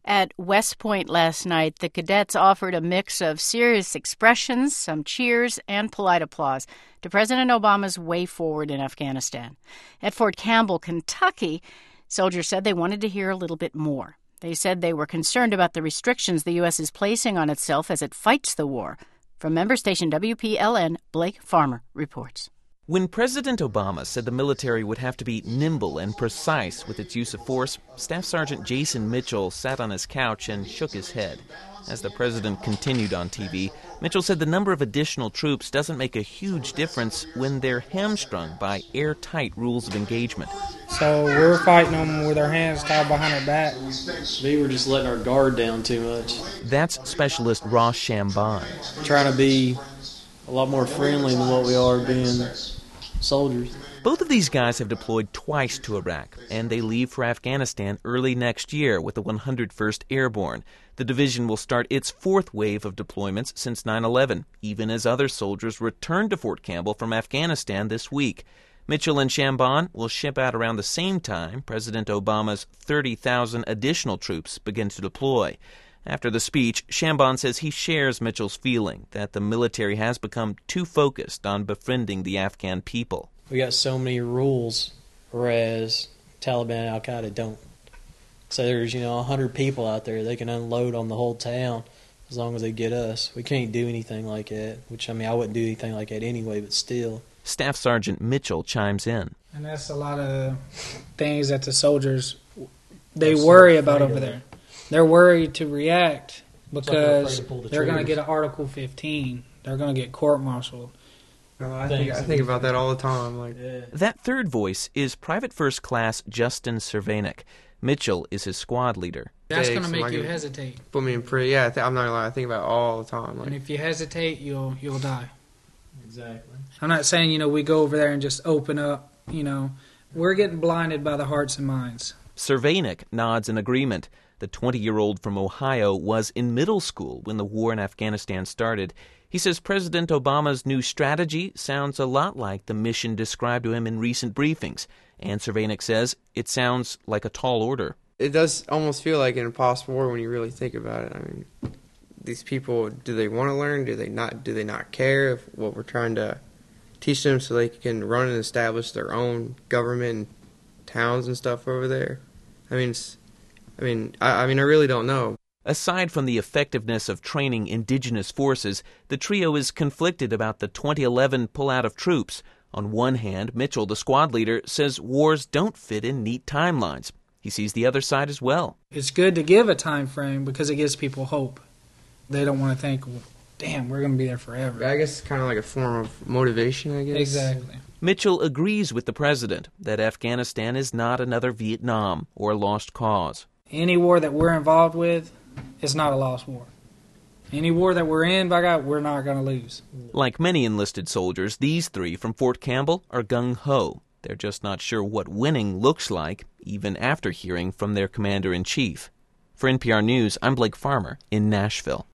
At West Point last night, the cadets offered a mix of serious expressions, some cheers, and polite applause to President Obama's way forward in Afghanistan. At Fort Campbell, Kentucky, soldiers said they wanted to hear a little bit more. They said they were concerned about the restrictions the U.S. is placing on itself as it fights the war. From member station WPLN, Blake Farmer reports. When President Obama said the military would have to be nimble and precise with its use of force, Staff Sergeant Jason Mitchell sat on his couch and shook his head. As the president continued on TV, Mitchell said the number of additional troops doesn't make a huge difference when they're hamstrung by airtight rules of engagement. So we're fighting them with our hands tied behind our back. We were just letting our guard down too much. That's specialist Ross Chambon. Trying to be a lot more friendly than what we are being soldiers. Both of these guys have deployed twice to Iraq, and they leave for Afghanistan early next year with the 101st Airborne. The division will start its fourth wave of deployments since 9/11, even as other soldiers return to Fort Campbell from Afghanistan this week. Mitchell and Chambon will ship out around the same time President Obama's 30,000 additional troops begin to deploy. After the speech, Chambon says he shares Mitchell's feeling that the military has become too focused on befriending the Afghan people. We got so many rules, whereas Taliban and Al-Qaeda don't. So there's, 100 people out there. They can unload on the whole town as long as they get us. We can't do anything like that, which, I wouldn't do anything like that anyway, but still. Staff Sergeant Mitchell chimes in. And that's a lot of things that the soldiers, they worry about over there. They're worried to react because they're going to get an Article 15. They're going to get court-martialed. I think about that all the time. That third voice is Private First Class Justin Cervenik. Mitchell is his squad leader. That's going to make you hesitate. Put me in pretty. I'm not going to lie. I think about it all the time. And if you hesitate, you'll die. Exactly. I'm not saying, we go over there and just open up. We're getting blinded by the hearts and minds. Cervenik nods in agreement. The 20-year-old from Ohio was in middle school when the war in Afghanistan started. He says President Obama's new strategy sounds a lot like the mission described to him in recent briefings. And Cervenik says it sounds like a tall order. It does almost feel like an impossible war when you really think about it. These people, do they want to learn? Do they not care if what we're trying to teach them so they can run and establish their own government and towns and stuff over there? I really don't know. Aside from the effectiveness of training indigenous forces, the trio is conflicted about the 2011 pullout of troops. On one hand, Mitchell, the squad leader, says wars don't fit in neat timelines. He sees the other side as well. It's good to give a time frame because it gives people hope. They don't want to think, well, damn, we're going to be there forever. I guess it's kind of like a form of motivation, I guess. Exactly. Mitchell agrees with the president that Afghanistan is not another Vietnam or a lost cause. Any war that we're involved with is not a lost war. Any war that we're in, by God, we're not going to lose. Like many enlisted soldiers, these three from Fort Campbell are gung-ho. They're just not sure what winning looks like, even after hearing from their commander-in-chief. For NPR News, I'm Blake Farmer in Nashville.